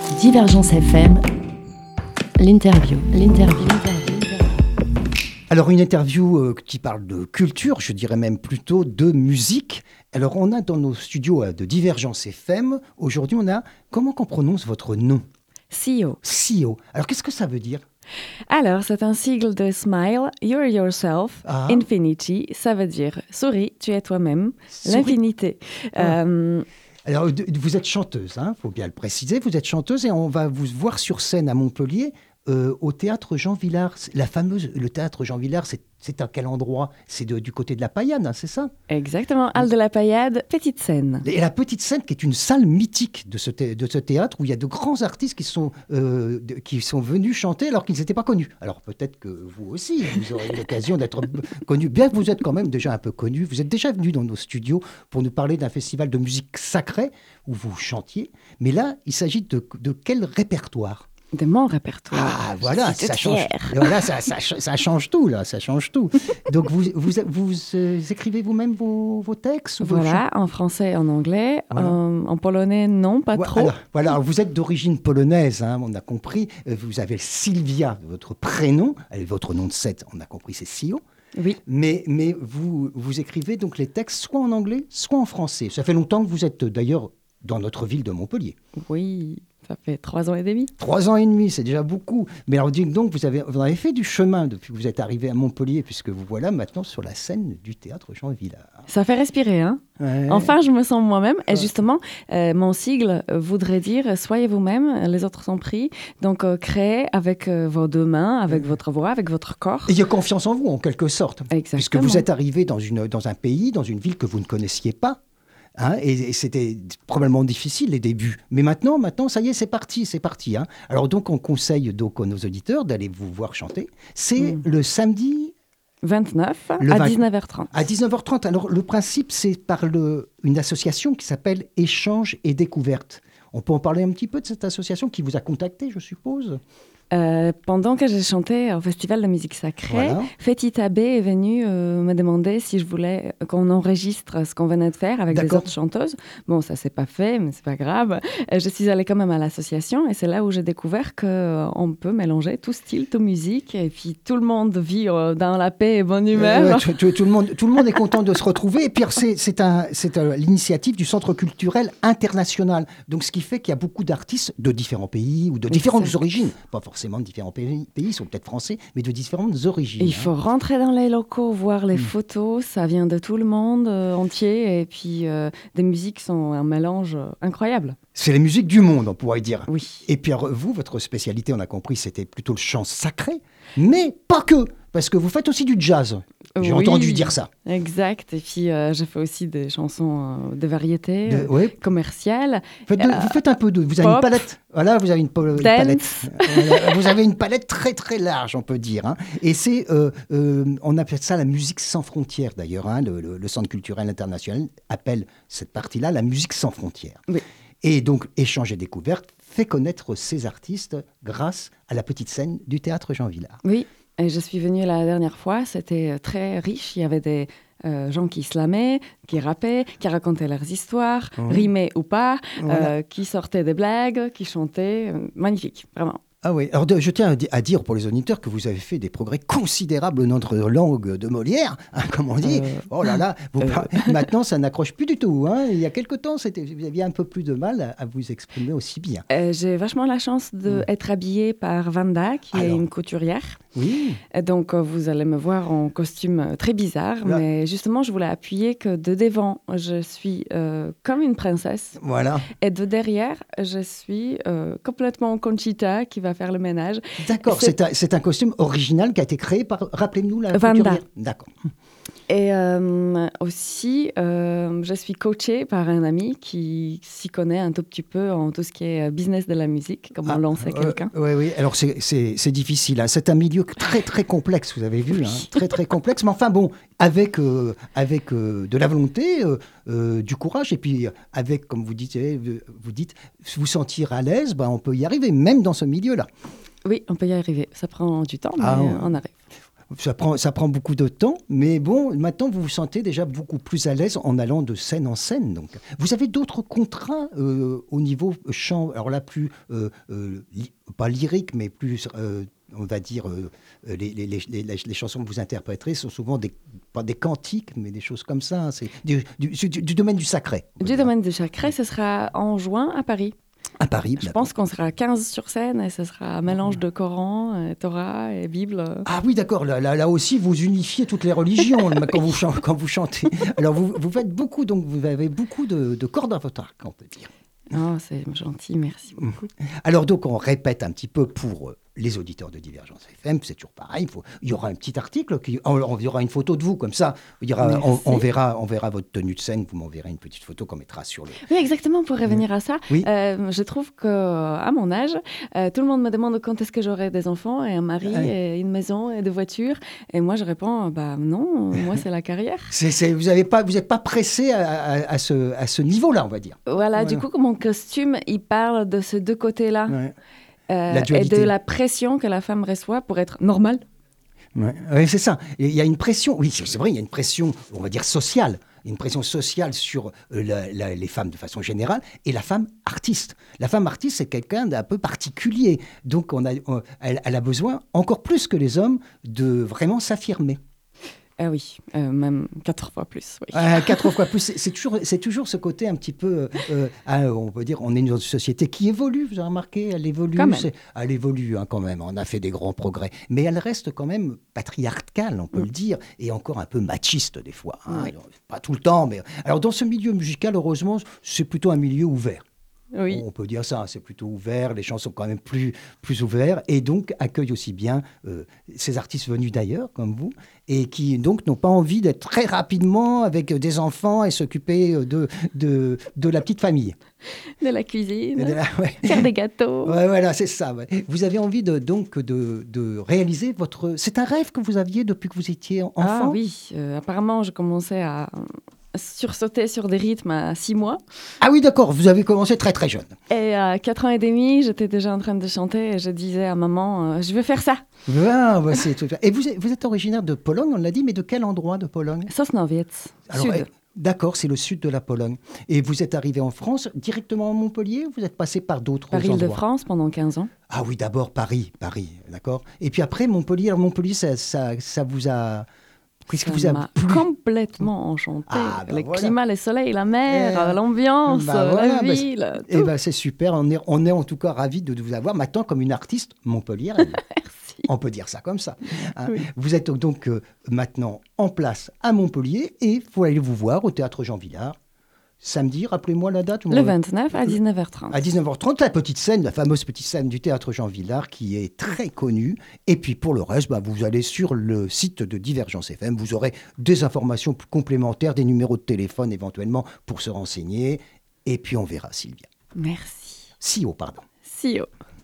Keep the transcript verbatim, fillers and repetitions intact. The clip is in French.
Divergence F M, l'interview, l'interview. Alors une interview euh, qui parle de culture, je dirais même plutôt de musique. Alors on a dans nos studios euh, de Divergence F M, aujourd'hui on a, comment qu'on prononce votre nom? C E O. C E O. Alors qu'est-ce que ça veut dire? Alors, c'est un sigle de Smile, You're Yourself, Ah. Infinity. Ça veut dire souris, tu es toi-même, Souris. l'infinité. Ah. Euh, Alors de- vous êtes chanteuse, il hein, faut bien le préciser, vous êtes chanteuse et on va vous voir sur scène à Montpellier euh, au théâtre Jean Vilar. La fameuse, le théâtre Jean Vilar, c'est, c'est à quel endroit? C'est de- du côté de la Paillade, hein, c'est ça? exactement, Halle de la Paillade, petite scène. Et la Petite Scène, qui est une salle mythique de ce, thé- de ce théâtre, où il y a de grands artistes qui sont, euh, de- qui sont venus chanter alors qu'ils n'étaient pas connus. Alors peut-être que vous aussi, vous aurez l'occasion d'être connus, bien que vous êtes quand même déjà un peu connus. Vous êtes déjà venus dans nos studios pour nous parler d'un festival de musique sacrée où vous chantiez. Mais là, il s'agit de, de quel répertoire? De mon répertoire. Ah, voilà, Je suis ça toute change. fière. Voilà, ça, ça, ça change tout, là, ça change tout. Donc, vous, vous, vous euh, écrivez vous-même vos, vos textes ou vos Voilà, en français, en anglais, Voilà. en, en polonais, non, pas Ouais, trop. alors, voilà, alors vous êtes d'origine polonaise, hein, on a compris. Euh, Vous avez Sylvia, votre prénom, et votre nom de scène, on a compris, c'est C E O. Oui, Mais, mais vous, vous écrivez donc les textes soit en anglais, soit en français. Ça fait longtemps que vous êtes euh, d'ailleurs dans notre ville de Montpellier. oui, ça fait trois ans et demi. Trois ans et demi, c'est déjà beaucoup. Mais alors, dites donc, vous avez, vous avez fait du chemin depuis que vous êtes arrivé à Montpellier, puisque vous voilà maintenant sur la scène du théâtre Jean Vilar. Ça fait respirer, hein. Ouais. Enfin, je me sens moi-même. Et Ouais. justement, euh, mon sigle voudrait dire « Soyez vous-même, les autres sont pris ». Donc, euh, créez avec euh, vos deux mains, avec Ouais. votre voix, avec votre corps. Et il y a confiance en vous, en quelque sorte. Exactement. Puisque vous êtes arrivé dans, une, dans un pays, dans une ville que vous ne connaissiez pas. Hein, et, et c'était probablement difficile les débuts. Mais maintenant, maintenant, ça y est, c'est parti, c'est parti. Hein. Alors donc, on conseille donc à nos auditeurs d'aller vous voir chanter. C'est Mm. le samedi vingt-neuf Le à vingt- dix-neuf heures trente. à dix-neuf heures trente. Alors le principe, c'est par le, une association qui s'appelle Échange et Découverte. On peut en parler un petit peu de cette association qui vous a contacté, je suppose. Euh, pendant que j'ai chanté au Festival de musique sacrée, Voilà. Fétita B est venue euh, me demander si je voulais qu'on enregistre ce qu'on venait de faire avec des D'accord. autres chanteuses. Bon, ça s'est pas fait, mais c'est pas grave. Euh, je suis allée quand même à l'association et c'est là où j'ai découvert qu'on peut mélanger tout style, tout musique et puis tout le monde vit euh, dans la paix et bonne humeur. Euh, ouais, tout, tout- tout le monde, tout le monde est content de se retrouver. Et puis c'est, c'est, un, c'est un- l'initiative du Centre culturel international. Donc ce qui fait qu'il y a beaucoup d'artistes de différents pays ou de différentes Exact. origines. Pas forcément de différents pays, pays, ils sont peut-être français, mais de différentes origines. Et il hein. faut rentrer dans les locaux, voir les Mm. photos, ça vient de tout le monde euh, entier et puis euh, des musiques sont un mélange euh, incroyable. C'est les musiques du monde, on pourrait dire. Oui. Et puis alors, vous, votre spécialité, on a compris, c'était plutôt le chant sacré, mais pas que, parce que vous faites aussi du jazz. J'ai Oui. entendu dire ça. Exact. Et puis, euh, j'ai fait aussi des chansons euh, de variété De- euh, ouais. commerciales. Faites de- vous faites un peu de. Vous avez une pop, palette. Voilà, vous avez une, po- une dance. palette. Voilà, vous avez une palette très très large, on peut dire. hein. Et c'est, euh, euh, on appelle ça la musique sans frontières d'ailleurs. hein. Le, le- le Centre culturel international appelle cette partie-là la musique sans frontières. Oui. Et donc, Échange et Découverte fait connaître ces artistes grâce à la petite scène du théâtre Jean Vilar. Oui. Et je suis venue la dernière fois. C'était euh, très riche. Il y avait des euh, gens qui slamaient, qui rappaient, qui racontaient leurs histoires, Mhm. rimaient ou pas, Voilà. euh, qui sortaient des blagues, qui chantaient. Euh, magnifique, vraiment. Ah oui, alors de- je tiens à, di- à dire pour les auditeurs que vous avez fait des progrès considérables dans notre langue de Molière, hein, comme on dit. Euh, Oh là là, vous euh. par- maintenant ça n'accroche plus du tout. hein. Il y a quelque temps, c'était, vous aviez un peu plus de mal à, à vous exprimer aussi bien. Euh, j'ai vachement la chance d'être habillée par Vanda, qui est Alors. une couturière. Oui, Et donc, euh, vous allez me voir en costume euh, très bizarre. Là. Mais justement, je voulais appuyer que de devant, je suis euh, comme une princesse. voilà. Et de derrière, je suis euh, complètement Conchita qui va faire le ménage. D'accord, C'est- c'est un, c'est un costume original qui a été créé par, rappelez-nous la Vanda. couturière. D'accord. Et euh, aussi, euh, je suis coachée par un ami qui s'y connaît un tout petit peu en tout ce qui est euh, business de la musique, comment Ah, lancer euh, quelqu'un. Oui, oui. Alors c'est, c'est, c'est difficile. hein. C'est un milieu très très complexe, vous avez vu, hein. très très complexe. Mais enfin bon, avec euh, avec euh, de la volonté, euh, euh, du courage, et puis euh, avec, comme vous dites, euh, vous dites, vous sentir à l'aise, ben, on peut y arriver, même dans ce milieu-là. Oui, on peut y arriver. Ça prend du temps, mais Ah, ouais. euh, on arrive. Ça prend, ça prend beaucoup de temps, mais bon, maintenant vous vous sentez déjà beaucoup plus à l'aise en allant de scène en scène. Donc, vous avez d'autres contrats euh, au niveau chant, alors là plus euh, euh, li- pas lyrique, mais plus euh, on va dire euh, les, les, les, les, les chansons que vous interpréterez sont souvent des pas des cantiques, mais des choses comme ça. C'est du, du, du, du domaine du sacré. Du domaine du sacré, ce sera en juin à Paris. À Paris. Je pense qu'on sera quinze sur scène et ce sera un mélange de Coran, et Torah et Bible. Ah oui, d'accord. Là, là, là aussi, vous unifiez toutes les religions quand, vous chan- quand vous chantez. Alors, vous, vous faites beaucoup, donc vous avez beaucoup de, de cordes à votre arc, on peut dire. Oh, c'est gentil, merci beaucoup. Alors donc, on répète un petit peu pour les auditeurs de Divergence F M, c'est toujours pareil. Il, faut, il y aura un petit article, qui, on, on, il y aura une photo de vous, comme ça. Il y aura, on, on, verra, on verra votre tenue de scène, vous m'enverrez une petite photo qu'on mettra sur le... Oui, exactement, pour revenir à ça. Oui. Euh, je trouve qu'à mon âge, euh, tout le monde me demande quand est-ce que j'aurai des enfants, et un mari, oui. et une maison, et des voitures. Et moi, je réponds, bah non, moi, c'est la carrière. c'est, c'est, vous n'êtes pas, pas pressé à, à, à, ce, à ce niveau-là, on va dire. Voilà, voilà, du coup, mon costume, il parle de ces deux côtés-là. Ouais. Euh, et de la pression que la femme reçoit pour être normale. Ouais, ouais, c'est ça. Il y a une pression, oui, c'est vrai, il y a une pression, on va dire, sociale. Une pression sociale sur euh, la, la, les femmes de façon générale et la femme artiste. La femme artiste, c'est quelqu'un d'un peu particulier. Donc, on a, on, elle, elle a besoin, encore plus que les hommes, de vraiment s'affirmer. Ah oui, euh, même quatre fois plus. Oui. Euh, quatre fois plus, c'est, c'est, toujours, c'est toujours ce côté un petit peu, euh, euh, on peut dire, on est une société qui évolue, vous avez remarqué, elle évolue, c'est, elle évolue hein, quand même, on a fait des grands progrès, mais elle reste quand même patriarcale, on peut mm. le dire, et encore un peu machiste des fois, hein, oui. Pas tout le temps, mais... Alors dans ce milieu musical, heureusement, c'est plutôt un milieu ouvert. Oui. On peut dire ça, c'est plutôt ouvert, les gens sont quand même plus, plus ouverts et donc accueillent aussi bien euh, ces artistes venus d'ailleurs, comme vous, et qui donc n'ont pas envie d'être très rapidement avec des enfants et s'occuper de, de, de la petite famille. De la cuisine, de la, ouais. faire des gâteaux. Ouais, voilà, c'est ça. Ouais. Vous avez envie de, donc de, de réaliser votre... C'est un rêve que vous aviez depuis que vous étiez enfant ? Ah oui, euh, apparemment je commençais à... sursauter sur des rythmes à six mois. Ah oui, d'accord, vous avez commencé très très jeune. Et à quatre ans et demi, j'étais déjà en train de chanter et je disais à maman, euh, je veux faire ça. Ah, bah, c'est tout. Et vous êtes, vous êtes originaire de Pologne, on l'a dit, mais de quel endroit de Pologne ? Sosnowiec, sud. Eh, d'accord, c'est le sud de la Pologne. Et vous êtes arrivé en France directement à Montpellier ou vous êtes passé par d'autres par endroits ? Par Île-de-France pendant quinze ans. Ah oui, d'abord Paris, Paris, d'accord. Et puis après Montpellier, alors Montpellier, ça, ça, ça vous a... Qu'est-ce ça que vous a m'a plu complètement enchanté. Ah, bah le voilà. climat, le soleil, la mer, euh, l'ambiance, bah voilà, la ville. Bah et ben bah c'est super. On est, on est en tout cas ravis de vous avoir maintenant comme une artiste montpelliéraine. Merci. On peut dire ça comme ça. Hein. Oui. Vous êtes donc euh, maintenant en place à Montpellier et il faut aller vous voir au Théâtre Jean Villard. Samedi, rappelez-moi la date. Le vingt-neuf à dix-neuf heures trente. À dix-neuf heures trente, la petite scène, la fameuse petite scène du Théâtre Jean Villard qui est très connue. Et puis pour le reste, bah, vous allez sur le site de Divergence F M, vous aurez des informations complémentaires, des numéros de téléphone éventuellement pour se renseigner. Et puis on verra, Sylvia. Merci. Sio, pardon. Sio.